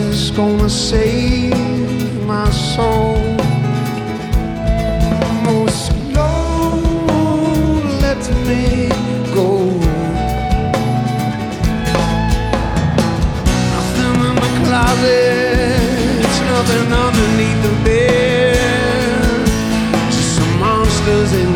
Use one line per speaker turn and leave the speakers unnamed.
is gonna save my soul. Oh, slow, let me go. Nothing in the closet, nothing underneath the bed.